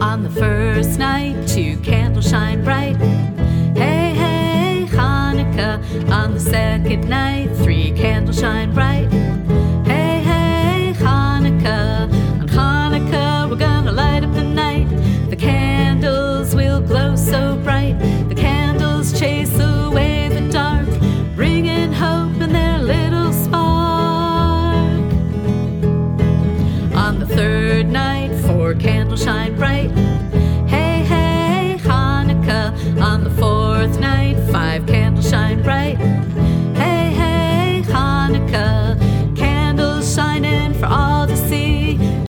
On the first night, 2 candles shine bright. Hey, hey, Hanukkah. On the second night, 3 candles shine bright.